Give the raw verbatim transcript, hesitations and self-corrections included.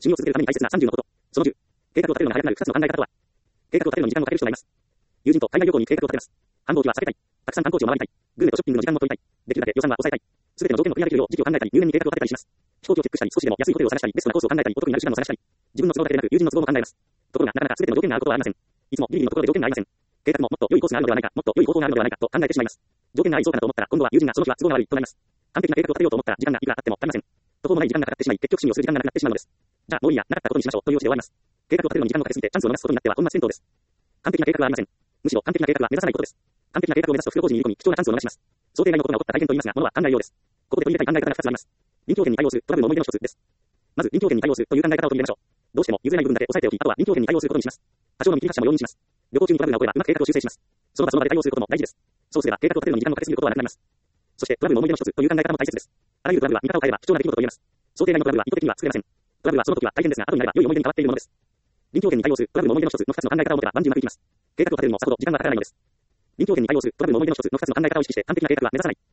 主義を続けるために大切なさんじゅうのこと。そのじゅう。計画を立てるのが早くなるふたつの考え方とは。計画を立てるのに時間をかける人がいます。友人と海外旅行に計画を立てます。繁忙期は避けたい。たくさん観光地を回りたい。グルメとショッピングの時間も取りたい。できるだけ予算は抑えたい。すべての条件のクリアできるよう時期を考えたり、入念に計画を立てたりします。飛行機をチェックしたり、少しでも安いホテルを探したり、ベストなコースを考えたり、お得になる手段を探したり、自分の都合だけでなく友人の都合も考えます。ところが、なかなかすべての条件が合うことはありません。いつもギリギリのところで条件が合いません。計画ももっと良いコースがあるのではないか、もっと良い方法があるのではないかと考えてしまいます。条件が合いそうかなと思ったら、今度は友人がその日は都合が悪いとなります。完璧な計画を立てようと思ったら時間がいくらあっても足りません。途方もない時間がかかってしまい、結局趣味をする時間がなくなってしまうのです。じゃあもういいや、なかったことにしましょうというオチで終わります。計画を立てるのに時間をかけすぎてチャンスを逃すことになっては本末転倒です。完璧な計画はありません。むしろ完璧な計画は目指さないことです。完璧な計画を目指すと袋小路に入り込み、貴重なチャンスを逃します。想定外のことが起こった体験と言いますが、ものは考えようです。ここで取り入れたい考え方がふたつあります。臨機応変に対応するトラブルの思い出の一つです。まず、臨機応変に対応するという考え方を取り入れましょう。どうしても譲れない部分だけ押さえておき、あとは臨機応変に対応することにします。多少の見切り発車も容易にします。旅行中にトラブルが起こればうまく計画を修正します。その場その場で対応することも大事です。そうすれば計画を立てるのに時間をかけすぎることはなくなります。そしてトラブルの思い出の一つという考え方も大切です。あらゆるトラブルは見方を変えれば貴重な出来事と言えます。想定外のトラブルは意図的には作れません。トラブルはその時は大変ですが、後になれば良い思い出に変わっているものです。臨機応変に対応するトラブルの思い出の一つのふたつの考え方を持てば万事うまくいきます。計画を立てるのもさほど時間がかからないのです。臨機応変に対応するトラブルの思い出の一つのふたつの考え方を意識して完璧な計画は目指さない。